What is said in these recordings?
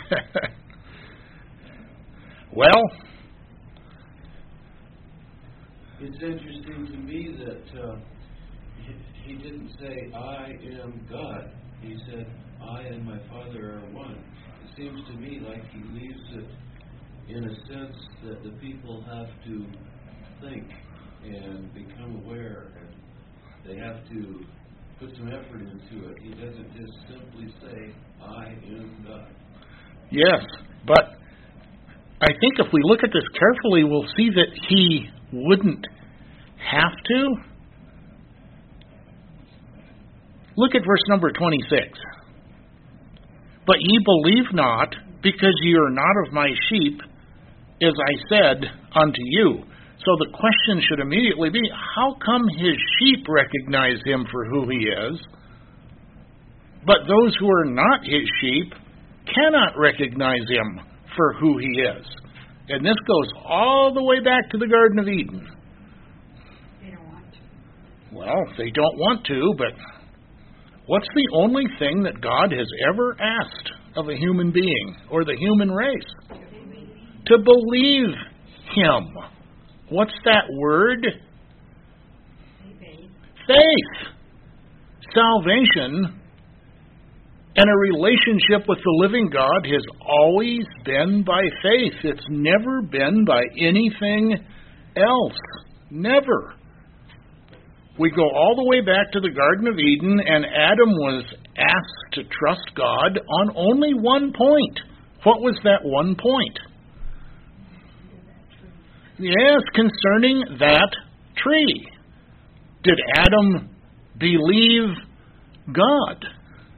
Well, it's interesting to me that he didn't say, I am God. He said, I and my Father are one. It seems to me like he leaves it in a sense that the people have to think and become aware, and they have to put some effort into it. He doesn't just simply say, I am God. yes, but I think if we look at this carefully, we'll see that he wouldn't have to. Look at verse number 26. But ye believe not, because ye are not of my sheep, as I said unto you. So the question should immediately be, how come his sheep recognize him for who he is, but those who are not his sheep cannot recognize him for who he is? And this goes all the way back to the Garden of Eden. They don't want to. Well, they don't want to, but what's the only thing that God has ever asked of a human being or the human race? To believe him. What's that word? Faith. Salvation and a relationship with the living God has always been by faith. It's never been by anything else. Never. We go all the way back to the Garden of Eden, and Adam was asked to trust God on only one point. What was that one point? Yes, concerning that tree. Did Adam believe God?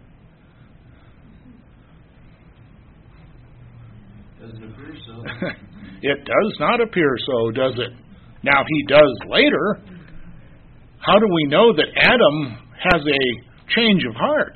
Doesn't appear so. It does not appear so, does it? Now, he does later. How do we know that Adam has a change of heart?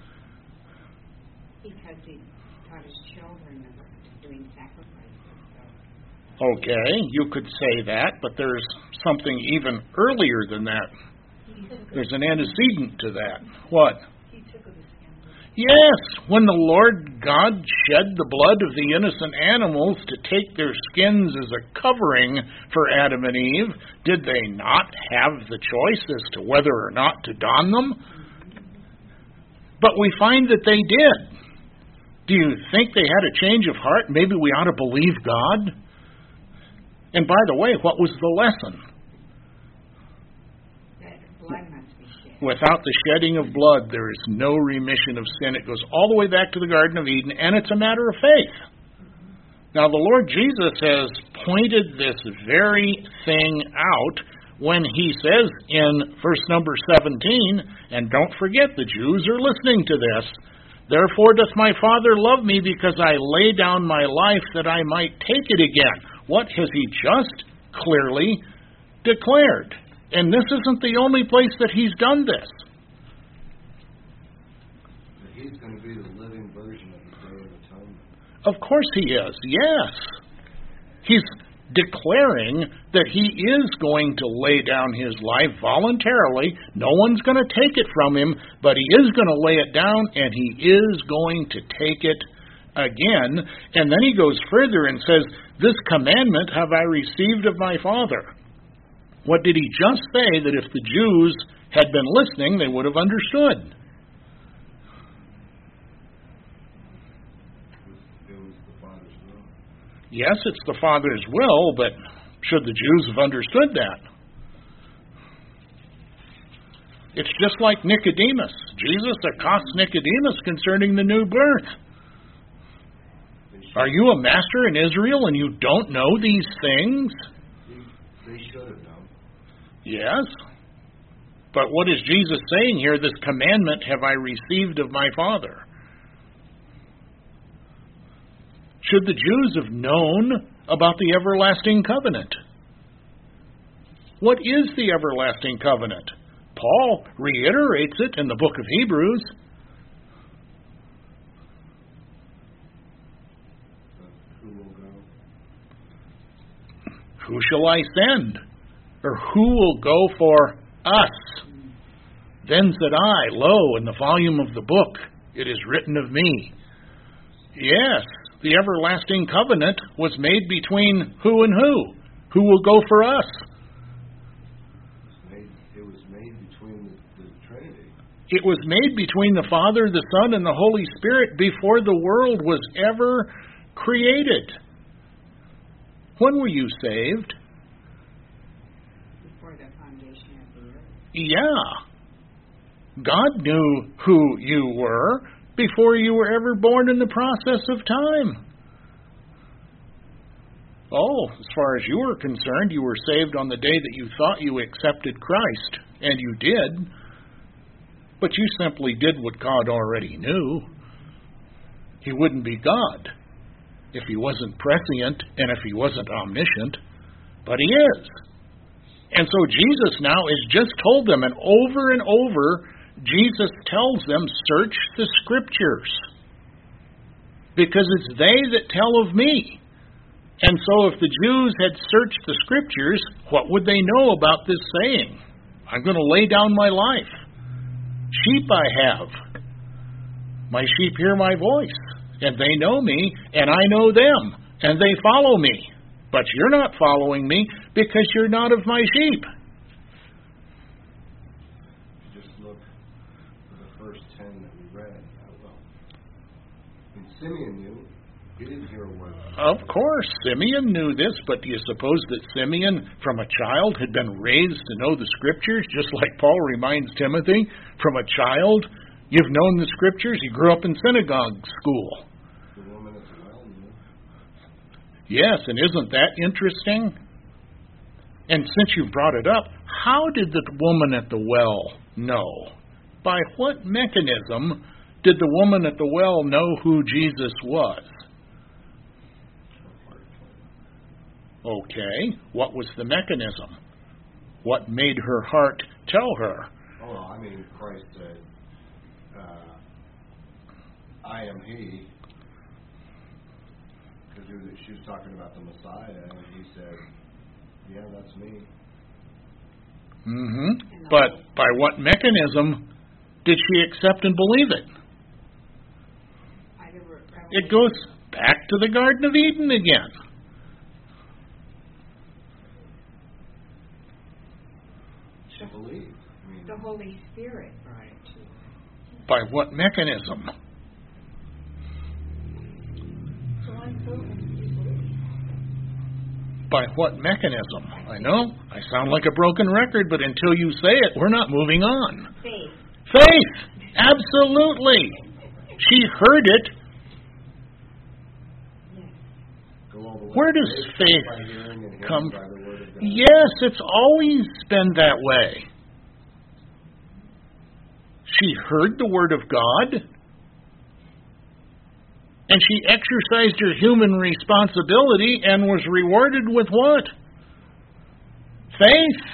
Because he taught his children about doing sacrifices. Okay, you could say that, but there's something even earlier than that. There's an antecedent to that. What? He took of the skin. Yes, when the Lord God shed the blood of the innocent animals to take their skins as a covering for Adam and Eve, did they not have the choice as to whether or not to don them? But we find that they did. Do you think they had a change of heart? Maybe we ought to believe God? And by the way, what was the lesson? That blood must be shed. Without the shedding of blood, there is no remission of sin. It goes all the way back to the Garden of Eden, and it's a matter of faith. Now, the Lord Jesus has pointed this very thing out when he says in verse number 17, and don't forget, the Jews are listening to this, therefore doth my Father love me, because I lay down my life that I might take it again. What has he just clearly declared? And this isn't the only place that he's done this. He's going to be the living version of the Day of Atonement. Of course he is, yes. He's declaring that he is going to lay down his life voluntarily. No one's going to take it from him, but he is going to lay it down, and he is going to take it again. And then he goes further and says, this commandment have I received of my Father. What did he just say? That if the Jews had been listening, they would have understood. It was the Father's will. Yes, it's the Father's will, but should the Jews have understood that? It's just like Nicodemus. Jesus accosts Nicodemus concerning the new birth. Are you a master in Israel and you don't know these things? They should have known. Yes. But what is Jesus saying here? This commandment have I received of my Father. Should the Jews have known about the everlasting covenant? What is the everlasting covenant? Paul reiterates it in the book of Hebrews. Who will go? Who shall I send? Or who will go for us? Then said I, lo, in the volume of the book, it is written of me. Yes, the everlasting covenant was made between who and who? Who will go for us? It was made between the Trinity. It was made between the Father, the Son, and the Holy Spirit before the world was ever created. When were you saved? Before the foundation of the earth. Yeah. God knew who you were before you were ever born in the process of time. Oh, as far as you were concerned, you were saved on the day that you thought you accepted Christ, and you did. But you simply did what God already knew. He wouldn't be God if He wasn't prescient and if He wasn't omniscient. But He is. And so Jesus now has just told them, and over, Jesus tells them, search the Scriptures. Because it's they that tell of me. And so if the Jews had searched the Scriptures, what would they know about this saying? I'm going to lay down my life. Sheep I have. My sheep hear my voice, and they know me, and I know them, and they follow me. But you're not following me because you're not of my sheep. Just look at the first 10 that we read. And Simeon knew. He didn't hear a word. Of course, Simeon knew this, but do you suppose that Simeon, from a child, had been raised to know the Scriptures, just like Paul reminds Timothy? From a child, you've known the Scriptures. You grew up in synagogue school. The woman at the well knew. Yes, and isn't that interesting? And since you brought it up, how did the woman at the well know? By what mechanism did the woman at the well know who Jesus was? Okay, what was the mechanism? What made her heart tell her? Oh, I mean, Christ said, I am He. Because she was talking about the Messiah, and He said, yeah, that's me. Mm-hmm. But by what mechanism did she accept and believe it? It goes back to the Garden of Eden again. She believed. The Holy Spirit brought it to her. By what mechanism? By what mechanism? I know, I sound like a broken record, but until you say it, we're not moving on. Faith. Faith! Absolutely! She heard it. Where does faith come from? Yes, it's always been that way. She heard the Word of God, and she exercised her human responsibility and was rewarded with what? Faith.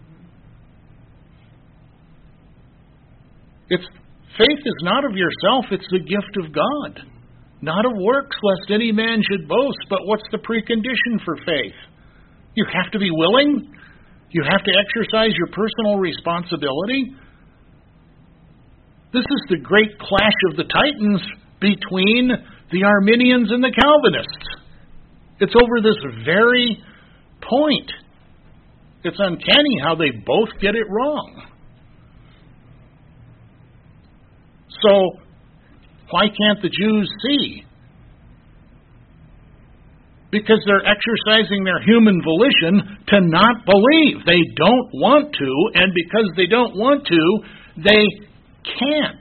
Faith is not of yourself, it's the gift of God. Not of works, lest any man should boast. But what's the precondition for faith? You have to be willing. You have to exercise your personal responsibility. This is the great clash of the titans between the Arminians and the Calvinists. It's over this very point. It's uncanny how they both get it wrong. So, why can't the Jews see? Because they're exercising their human volition to not believe. They don't want to, and because they don't want to, they can't.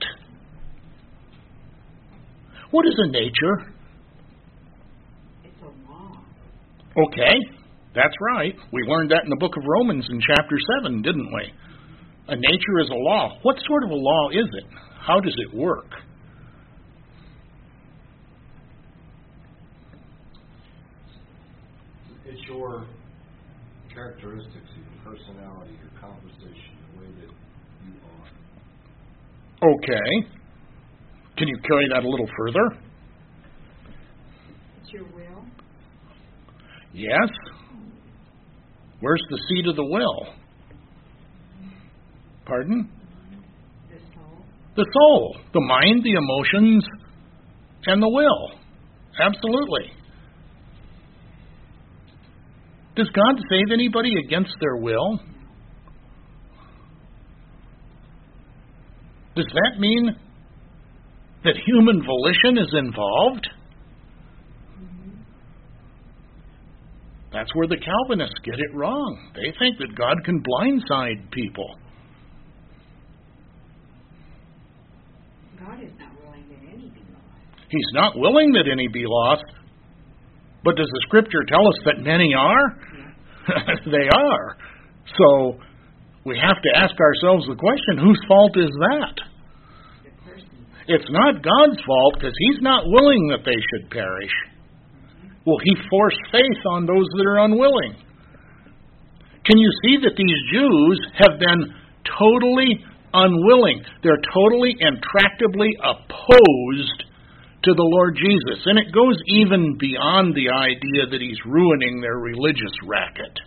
What is a nature? It's a law. Okay, that's right. We learned that in the book of Romans in chapter 7, didn't we? A nature is a law. What sort of a law is it? How does it work? It's your characteristics, your personality, your conversation, the way that you are. Okay. Can you carry that a little further? It's your will. Yes. Where's the seat of the will? Pardon? The soul. The soul. The mind, the emotions, and the will. Absolutely. Does God save anybody against their will? Does that mean that human volition is involved? That's where the Calvinists get it wrong. They think that God can blindside people. God is not willing that any be lost. He's not willing that any be lost. But does the Scripture tell us that many are? Yeah. They are. So we have to ask ourselves the question, whose fault is that? The person. It's not God's fault because He's not willing that they should perish. Will He force faith on those that are unwilling? Can you see that these Jews have been totally unwilling? They're totally intractably opposed to the Lord Jesus. And it goes even beyond the idea that He's ruining their religious racket.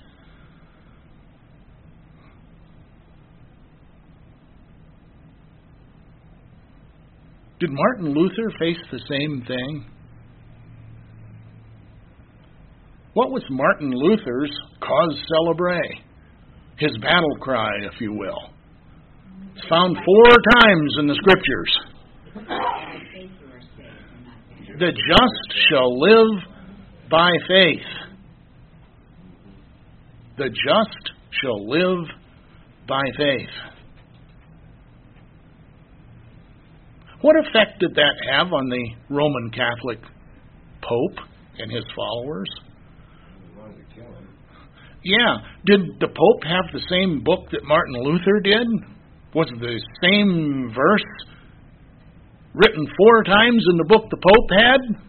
Did Martin Luther face the same thing? What was Martin Luther's cause célèbre? His battle cry, if you will. It's found 4 times in the Scriptures. The just shall live by faith. The just shall live by faith. What effect did that have on the Roman Catholic Pope and his followers? Yeah. Did the Pope have the same book that Martin Luther did? Was it the same verse written 4 times in the book the Pope had?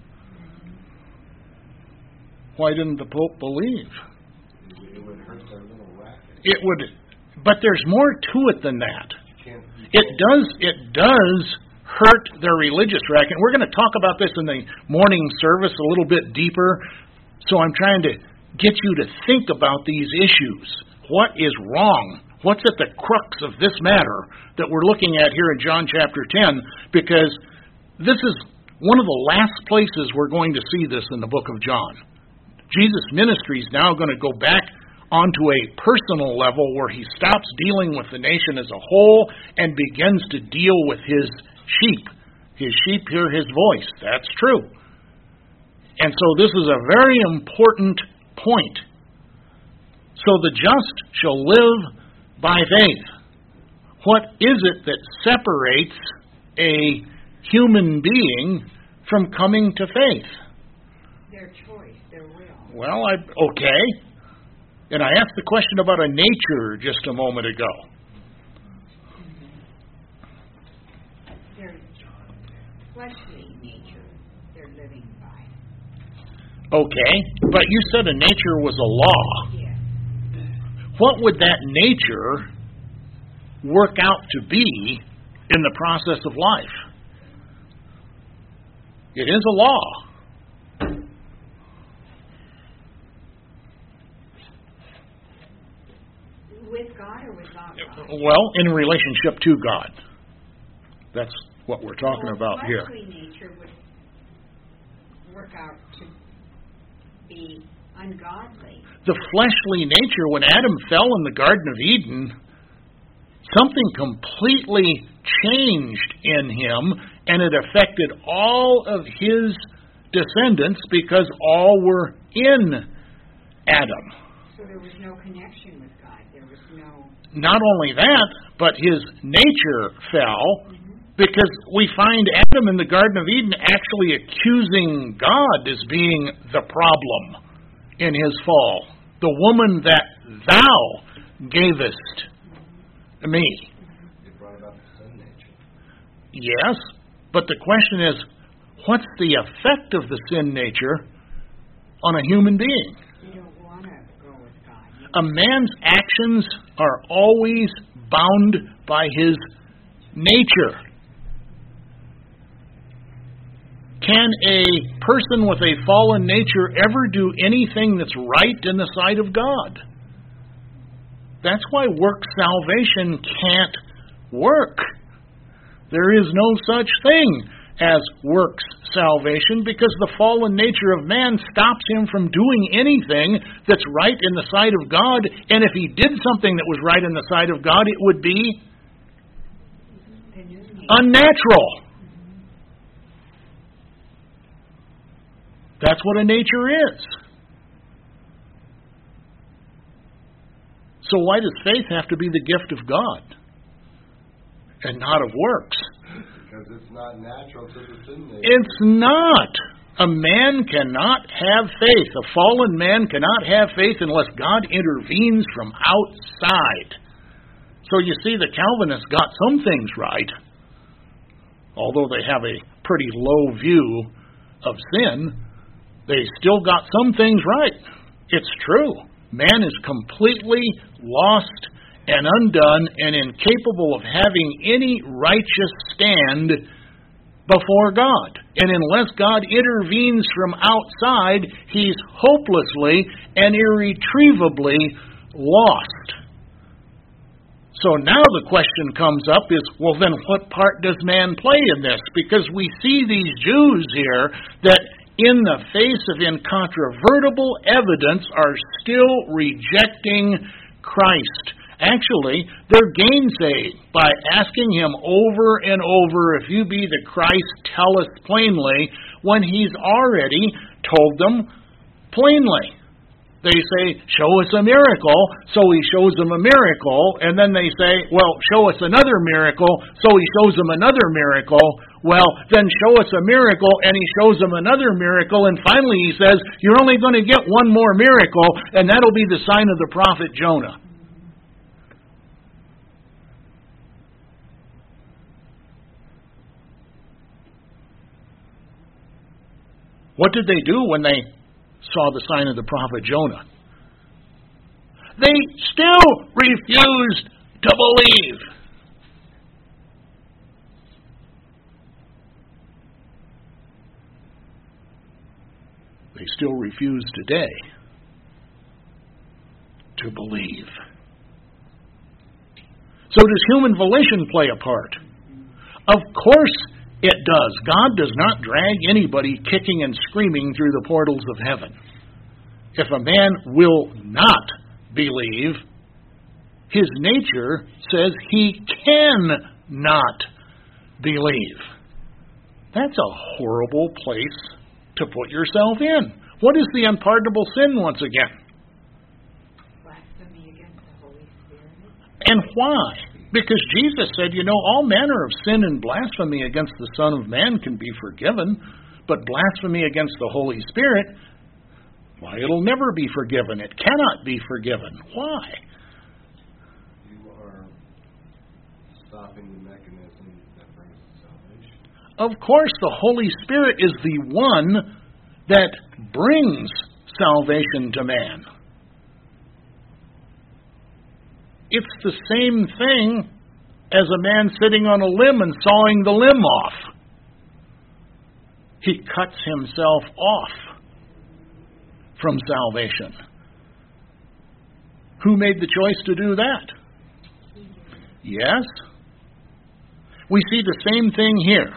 Why didn't the Pope believe? It would hurt their little racket. It would, but there's more to it than that. It does hurt their religious racket. We're going to talk about this in the morning service a little bit deeper. So I'm trying to get you to think about these issues. What is wrong? What's at the crux of this matter that we're looking at here in John chapter 10? Because this is one of the last places we're going to see this in the book of John. Jesus' ministry is now going to go back onto a personal level where He stops dealing with the nation as a whole and begins to deal with His sheep. His sheep hear His voice. That's true. And so this is a very important point. So the just shall live by faith. What is it that separates a human being from coming to faith? Their choice, their will. Well, okay. And I asked the question about a nature just a moment ago. Their fleshly nature they're living by. Okay, but you said a nature was a law. Yes. What would that nature work out to be in the process of life? It is a law. With God or without God? Well, in relationship to God. That's what we're talking about here. Fleshly nature would work out to be ungodly. The fleshly nature, when Adam fell in the Garden of Eden, something completely changed in him, and it affected all of his descendants because all were in Adam. So there was no connection with God. There was no... Not only that, but his nature fell, because we find Adam in the Garden of Eden actually accusing God as being the problem in his fall. The woman that thou gavest me. It brought about the sin nature. Yes, but the question is, what's the effect of the sin nature on a human being? You don't want to go with God. A man's actions are always bound by his nature. Can a person with a fallen nature ever do anything that's right in the sight of God? That's why work salvation can't work. There is no such thing as works salvation because the fallen nature of man stops him from doing anything that's right in the sight of God. And if he did something that was right in the sight of God, it would be unnatural. That's what a nature is. So why does faith have to be the gift of God and not of works? Because it's not natural to the sin nature. It's not. A man cannot have faith. A fallen man cannot have faith unless God intervenes from outside. So you see, the Calvinists got some things right, although they have a pretty low view of sin. They still got some things right. It's true. Man is completely lost and undone and incapable of having any righteous stand before God. And unless God intervenes from outside, he's hopelessly and irretrievably lost. So now the question comes up is, well then what part does man play in this? Because we see these Jews here that in the face of incontrovertible evidence are still rejecting Christ. Actually, they're gainsaying by asking him over and over, if you be the Christ, tell us plainly, when he's already told them plainly. They say, show us a miracle, so he shows them a miracle, and then they say, well, show us another miracle, so he shows them another miracle. Well, then show us a miracle, and he shows them another miracle, and finally he says, you're only going to get one more miracle, and that'll be the sign of the prophet Jonah. What did they do when they saw the sign of the prophet Jonah? They still refused to believe. They still refuse today to believe. So does human volition play a part? Of course it does. God does not drag anybody kicking and screaming through the portals of heaven. If a man will not believe, his nature says he cannot believe. That's a horrible place to put yourself in. What is the unpardonable sin once again? Blasphemy against the Holy Spirit. And why? Because Jesus said, all manner of sin and blasphemy against the Son of Man can be forgiven, but blasphemy against the Holy Spirit, why, it'll never be forgiven. It cannot be forgiven. Why? You are stopping the mechanism that brings salvation. Of course, the Holy Spirit is the one that brings salvation to man. It's the same thing as a man sitting on a limb and sawing the limb off. He cuts himself off from salvation. Who made the choice to do that? Yes. We see the same thing here.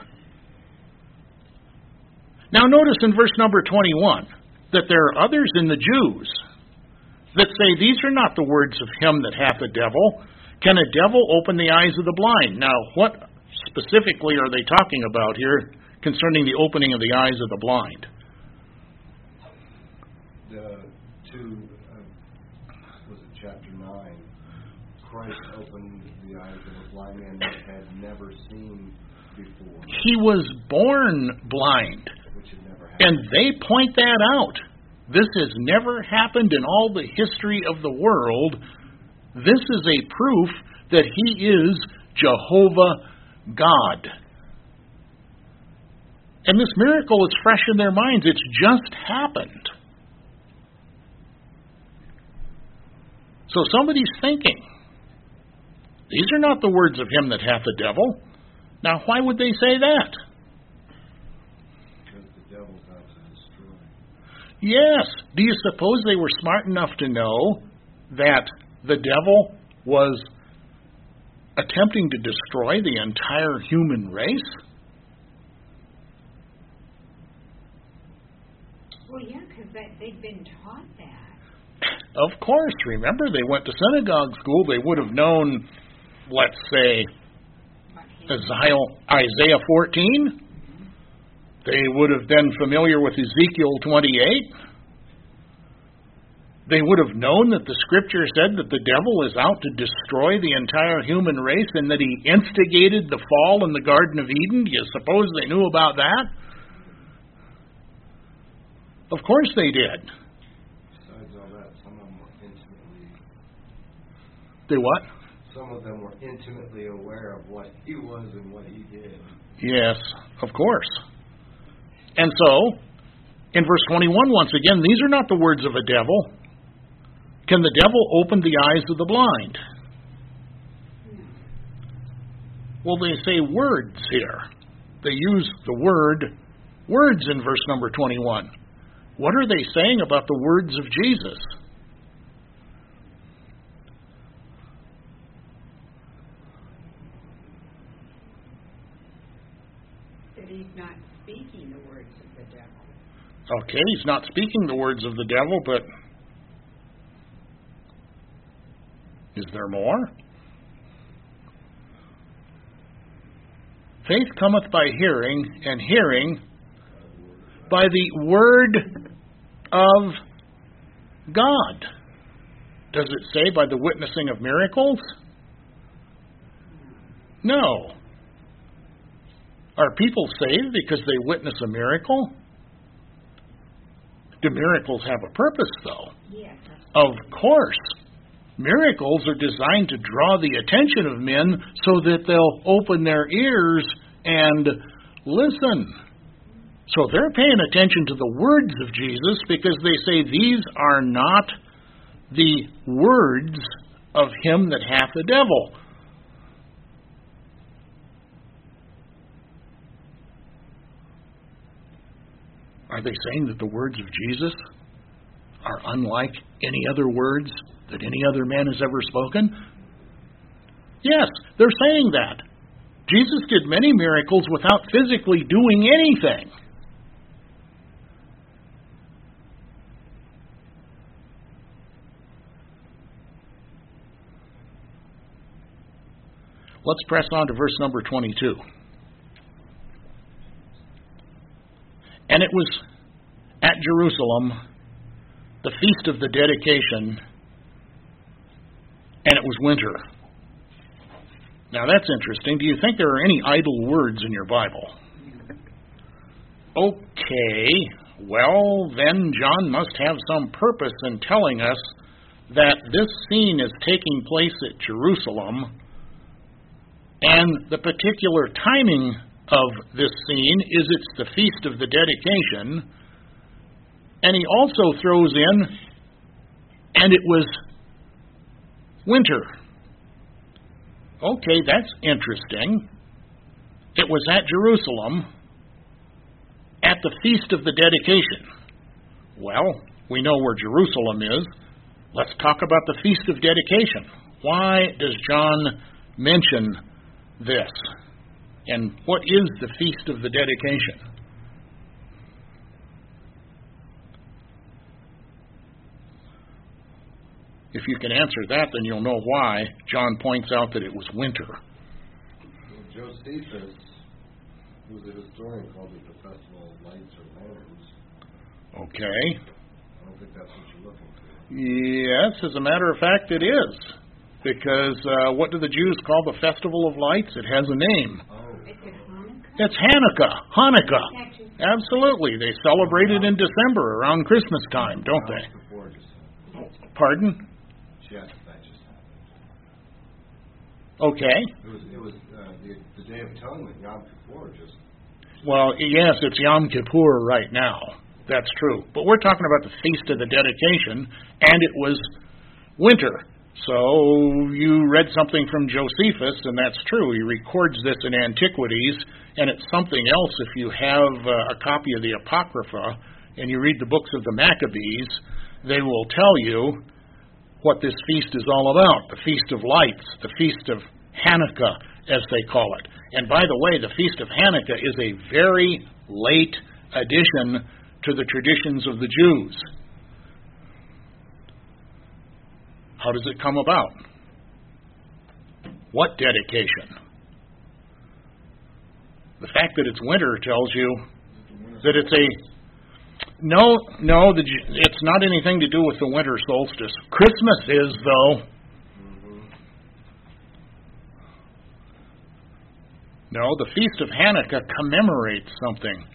Now notice in verse number 21 that there are others in the Jews that say, these are not the words of him that hath a devil. Can a devil open the eyes of the blind? Now, what specifically are they talking about here concerning the opening of the eyes of the blind? Was it chapter 9? Christ opened the eyes of a blind man that had never seen before. He was born blind. Which had never happened. And they point that out. This has never happened in all the history of the world. This is a proof that he is Jehovah God. And this miracle is fresh in their minds. It's just happened. So somebody's thinking, these are not the words of him that hath a devil. Now, why would they say that? Because the devil's out to destroy. Yes. Do you suppose they were smart enough to know that the devil was attempting to destroy the entire human race? Well, yeah, because they'd been taught that. Of course, remember, they went to synagogue school. They would have known, let's say, Isaiah 14. They would have been familiar with Ezekiel 28. They would have known that the Scripture said that the devil is out to destroy the entire human race and that he instigated the fall in the Garden of Eden. Do you suppose they knew about that? Of course they did. Besides all that, some of them were intimately... They what? Some of them were intimately aware of what he was and what he did. Yes, of course. And so, in verse 21, once again, these are not the words of a devil. Can the devil open the eyes of the blind? Well, they say words here. They use the word words in verse number 21. What are they saying about the words of Jesus? That he's not speaking the words of the devil. Okay, he's not speaking the words of the devil, but is there more? Faith cometh by hearing, and hearing by the word of God. Does it say by the witnessing of miracles? No. Are people saved because they witness a miracle? Do miracles have a purpose, though? Yes. Of course. Miracles are designed to draw the attention of men so that they'll open their ears and listen. So they're paying attention to the words of Jesus because they say these are not the words of him that hath the devil. Are they saying that the words of Jesus are unlike any other words that any other man has ever spoken? Yes, they're saying that. Jesus did many miracles without physically doing anything. Let's press on to verse number 22. And it was at Jerusalem, the feast of the dedication, and it was winter. Now that's interesting. Do you think there are any idle words in your Bible? Okay, well then John must have some purpose in telling us that this scene is taking place at Jerusalem, and the particular timing of this scene is it's the Feast of the Dedication, and he also throws in, and it was winter. Okay, that's interesting. It was at Jerusalem at the Feast of the Dedication. Well, we know where Jerusalem is. Let's talk about the Feast of Dedication. Why does John mention this? And what is the Feast of the Dedication? If you can answer that, then you'll know why John points out that it was winter. Well, Josephus, who's a historian, called it the Festival of Lights or Lanterns. Okay. I don't think that's what you're looking for. Yes, as a matter of fact, it is. Because what do the Jews call the Festival of Lights? It has a name. Oh. Is it Hanukkah? It's Hanukkah. Absolutely. They celebrate it in December around Christmas time, don't they? Before just happened. Pardon? Yes, that just happened. Okay. It was the Day of Atonement, Yom Kippur, just... Well, yes, it's Yom Kippur right now. That's true. But we're talking about the Feast of the Dedication, and it was winter. So you read something from Josephus, and that's true. He records this in Antiquities, and it's something else if you have a copy of the Apocrypha and you read the books of the Maccabees, they will tell you what this feast is all about. The Feast of Lights, the Feast of Hanukkah, as they call it. And by the way, the Feast of Hanukkah is a very late addition to the traditions of the Jews. How does it come about? What dedication? The fact that it's winter tells you that it's No, it's not anything to do with the winter solstice. Christmas is, though. No, the Feast of Hanukkah commemorates something.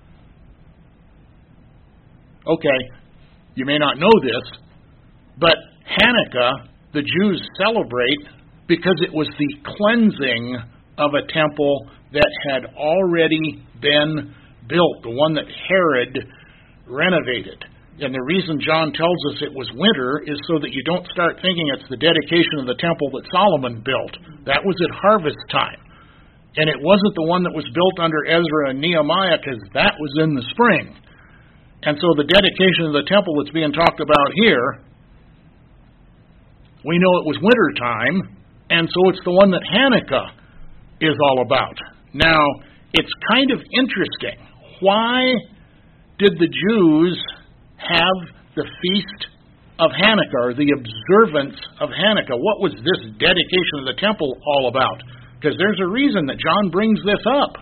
Okay, you may not know this, but Hanukkah, the Jews celebrate because it was the cleansing of a temple that had already been built, the one that Herod renovated. And the reason John tells us it was winter is so that you don't start thinking it's the dedication of the temple that Solomon built. That was at harvest time. And it wasn't the one that was built under Ezra and Nehemiah, because that was in the spring. And so the dedication of the temple that's being talked about here, we know it was winter time, and so it's the one that Hanukkah is all about. Now, it's kind of interesting. Why did the Jews have the Feast of Hanukkah, or the observance of Hanukkah? What was this dedication of the temple all about? Because there's a reason that John brings this up.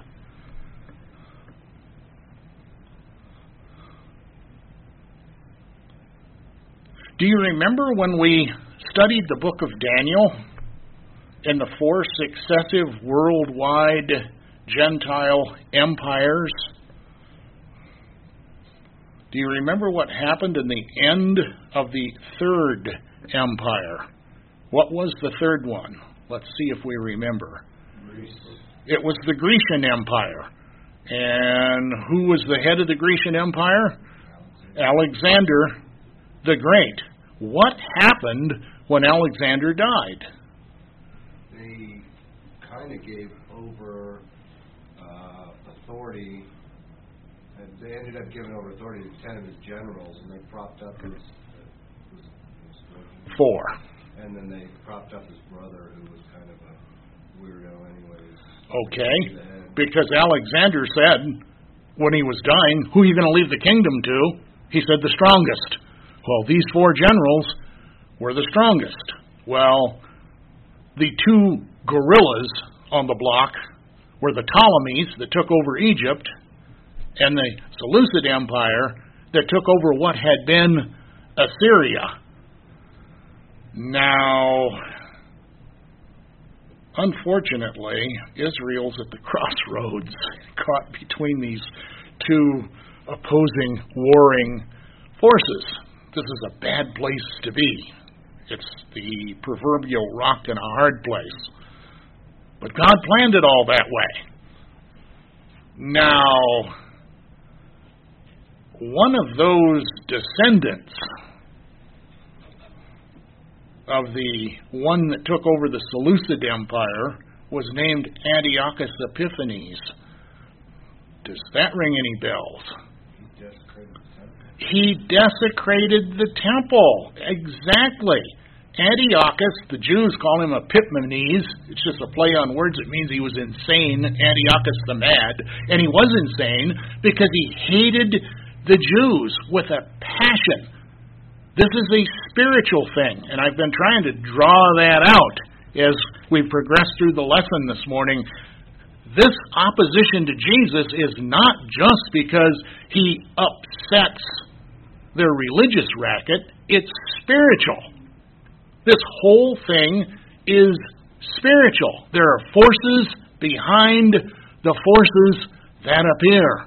Do you remember when we studied the book of Daniel and the 4 successive worldwide Gentile empires? Do you remember what happened in the end of the third empire? What was the third one? Let's see if we remember. Greece. It was the Grecian Empire. And who was the head of the Grecian Empire? Alexander the Great. What happened when Alexander died? They kind of gave over authority. They ended up giving over authority to 10 of his generals, and they propped up his 4. And then they propped up his brother, who was kind of a weirdo anyways. Okay, because Alexander said, when he was dying, who are you going to leave the kingdom to? He said, the strongest. Well, these 4 generals were the strongest. Well, the 2 gorillas on the block were the Ptolemies that took over Egypt, and the Seleucid Empire that took over what had been Assyria. Now, unfortunately, Israel's at the crossroads, caught between these 2 opposing, warring forces. This is a bad place to be. It's the proverbial rock in a hard place. But God planned it all that way. Now, one of those descendants of the one that took over the Seleucid Empire was named Antiochus Epiphanes. Does that ring any bells? He desecrated the temple. Exactly. Antiochus, the Jews call him Epiphanes. It's just a play on words. It means he was insane. Antiochus the mad. And he was insane because he hated the Jews with a passion. This is a spiritual thing, and I've been trying to draw that out as we progress through the lesson this morning. This opposition to Jesus is not just because he upsets their religious racket, it's spiritual. This whole thing is spiritual. There are forces behind the forces that appear.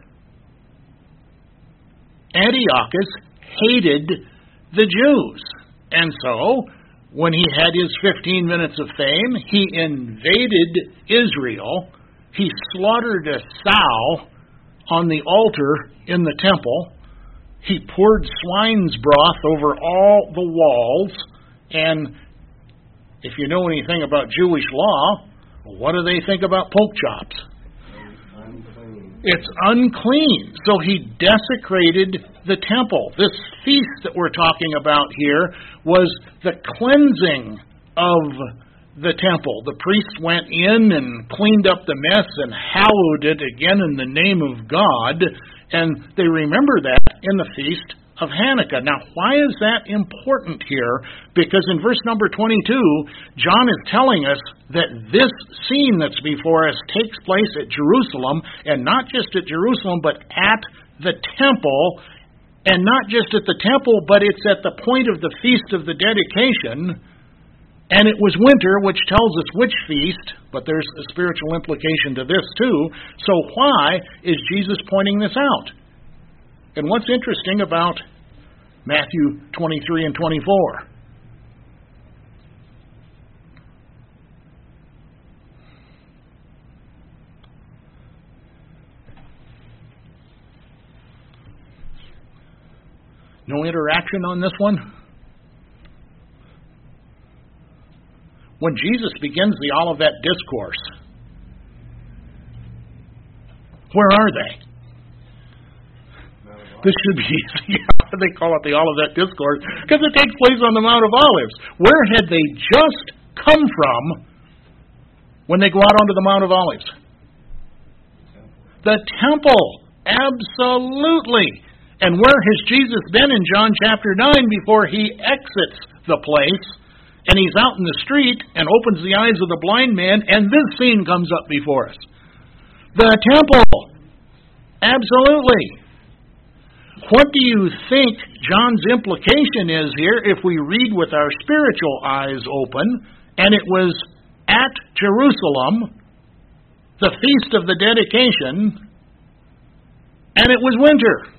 Antiochus hated the Jews. And so, when he had his 15 minutes of fame, he invaded Israel. He slaughtered a sow on the altar in the temple. He poured swine's broth over all the walls. And if you know anything about Jewish law, what do they think about pork chops? It's unclean. So he desecrated the temple. This feast that we're talking about here was the cleansing of the temple. The priests went in and cleaned up the mess and hallowed it again in the name of God. And they remember that in the Feast of Hanukkah. Now, why is that important here? Because in verse number 22, John is telling us that this scene that's before us takes place at Jerusalem, and not just at Jerusalem, but at the temple, and not just at the temple, but it's at the point of the Feast of the Dedication, and it was winter, which tells us which feast, but there's a spiritual implication to this too. So why is Jesus pointing this out? And what's interesting about Matthew 23 and 24? No interaction on this one? When Jesus begins the Olivet Discourse, where are they? This should be easy. They call it the Olivet Discourse because it takes place on the Mount of Olives. Where had they just come from when they go out onto the Mount of Olives? The temple. Absolutely. And where has Jesus been in John chapter 9 before he exits the place? And he's out in the street and opens the eyes of the blind man, and this scene comes up before us. The temple. Absolutely. What do you think John's implication is here if we read with our spiritual eyes open, and it was at Jerusalem, the Feast of the Dedication, and it was winter?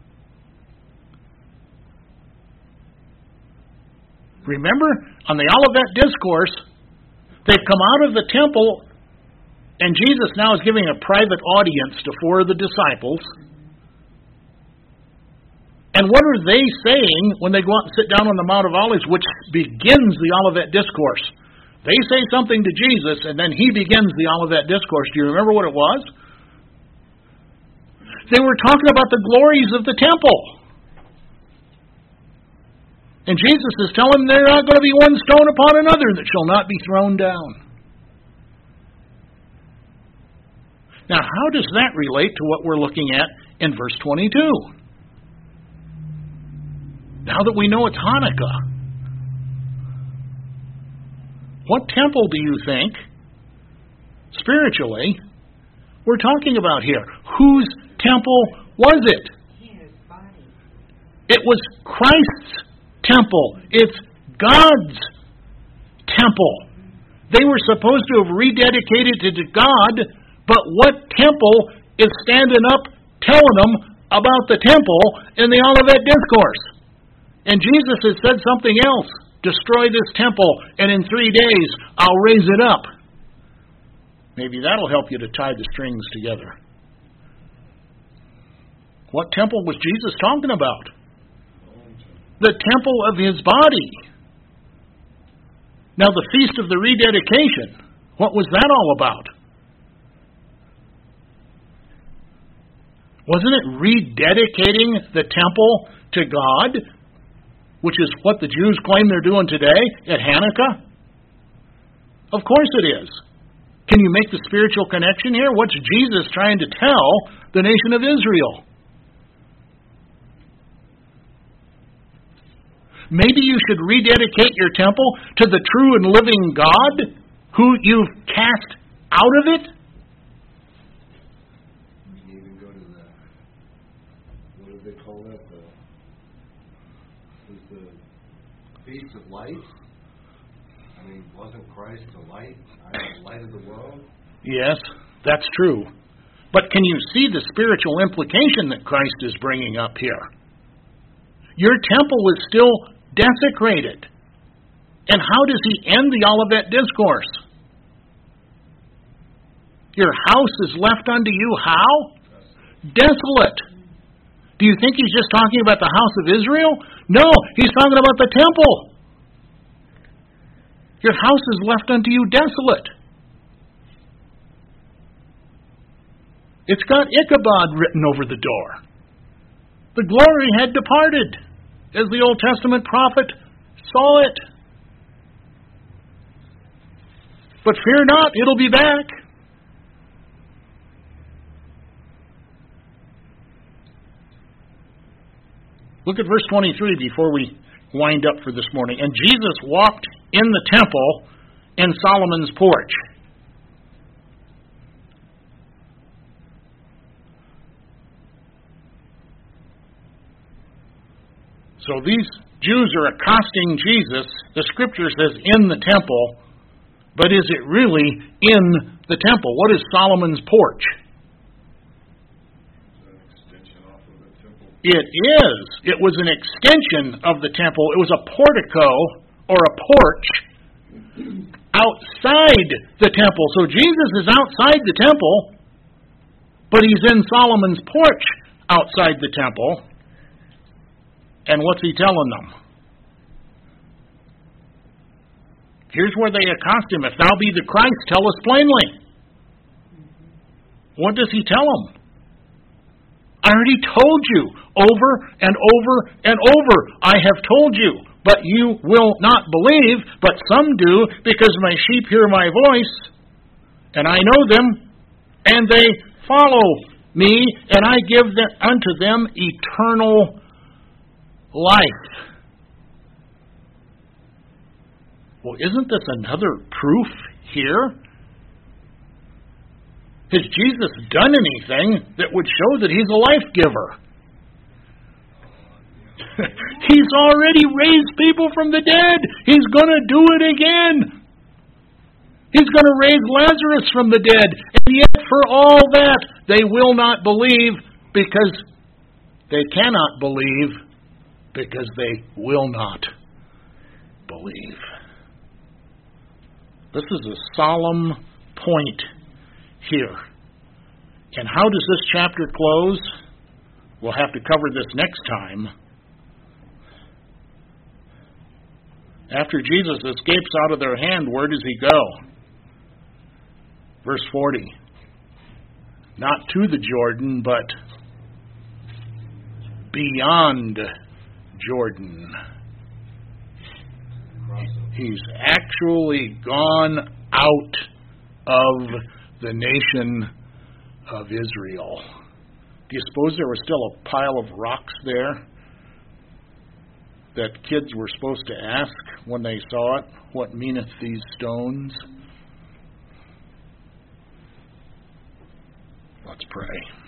Remember, on the Olivet Discourse, they've come out of the temple, and Jesus now is giving a private audience to 4 of the disciples. And what are they saying when they go out and sit down on the Mount of Olives, which begins the Olivet Discourse? They say something to Jesus, and then he begins the Olivet Discourse. Do you remember what it was? They were talking about the glories of the temple. And Jesus is telling them there's not going to be one stone upon another that shall not be thrown down. Now, how does that relate to what we're looking at in verse 22? Now that we know it's Hanukkah, what temple do you think, spiritually, we're talking about here? Whose temple was it? His body. It was Christ's temple. It's God's temple. They were supposed to have rededicated it to God, but what temple is standing up telling them about the temple in the Olivet Discourse? And Jesus has said something else. Destroy this temple, and in 3 days I'll raise it up. Maybe that'll help you to tie the strings together. What temple was Jesus talking about? The temple of his body. Now, the Feast of the Rededication, what was that all about? Wasn't it rededicating the temple to God, which is what the Jews claim they're doing today at Hanukkah? Of course it is. Can you make the spiritual connection here? What's Jesus trying to tell the nation of Israel? Maybe you should rededicate your temple to the true and living God who you've cast out of it. You can even go to the, what do they call that? The Feast of Lights. I mean, wasn't Christ the light? The light of the world? Yes, that's true. But can you see the spiritual implication that Christ is bringing up here? Your temple is still desecrated. And how does he end the Olivet Discourse? Your house is left unto you how? Desolate. Do you think he's just talking about the house of Israel? No, he's talking about the temple. Your house is left unto you desolate. It's got Ichabod written over the door. The glory had departed, as the Old Testament prophet saw it. But fear not, it'll be back. Look at verse 23 before we wind up for this morning. And Jesus walked in the temple in Solomon's porch. So these Jews are accosting Jesus. The Scripture says in the temple, but is it really in the temple? What is Solomon's porch? It is. It was an extension of the temple. It was a portico or a porch outside the temple. So Jesus is outside the temple, but he's in Solomon's porch outside the temple. And what's he telling them? Here's where they accost him. If thou be the Christ, tell us plainly. What does he tell them? I already told you over and over and over. I have told you, but you will not believe, but some do, because my sheep hear my voice, and I know them, and they follow me, and I give unto them eternal life. Well, isn't this another proof here? Has Jesus done anything that would show that he's a life giver? He's already raised people from the dead. He's going to do it again. He's going to raise Lazarus from the dead. And yet for all that, they will not believe because they cannot believe because they will not believe. This is a solemn point here. And how does this chapter close? We'll have to cover this next time. After Jesus escapes out of their hand, where does he go? Verse 40. Not to the Jordan, but beyond Jordan. He's actually gone out of the nation of Israel. Do you suppose there was still a pile of rocks there that kids were supposed to ask when they saw it? What meaneth these stones? Let's pray.